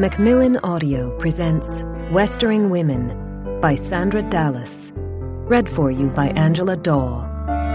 Macmillan Audio presents Westering Women by Sandra Dallas. Read for you by Angela Daw.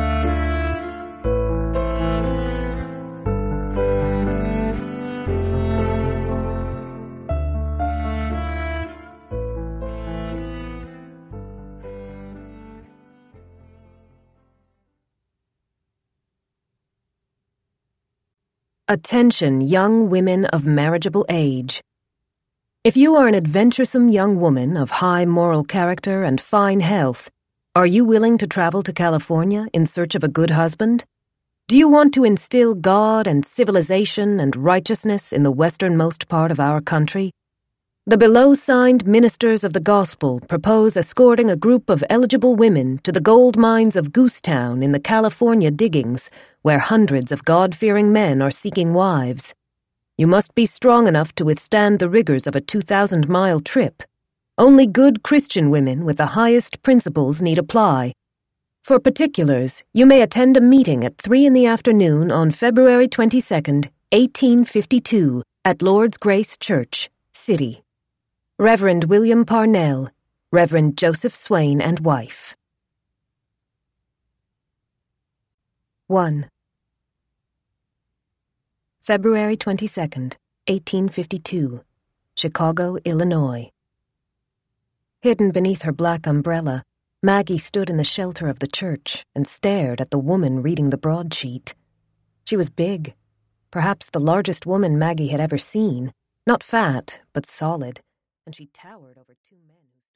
Attention, young women of marriageable age. If you are an adventuresome young woman of high moral character and fine health, are you willing to travel to California in search of a good husband? Do you want to instill God and civilization and righteousness in the westernmost part of our country? The below-signed ministers of the gospel propose escorting a group of eligible women to the gold mines of Goosetown in the California diggings, where hundreds of God-fearing men are seeking wives. You must be strong enough to withstand the rigors of a 2,000-mile trip. Only good Christian women with the highest principles need apply. For particulars, you may attend a meeting at 3 p.m. on February 22nd, 1852, at Lord's Grace Church, City. Reverend William Parnell, Reverend Joseph Swain and wife. 1. February 22nd, 1852, Chicago, Illinois. Hidden beneath her black umbrella, Maggie stood in the shelter of the church and stared at the woman reading the broadsheet. She was big, perhaps the largest woman Maggie had ever seen, not fat, but solid, and she towered over two men who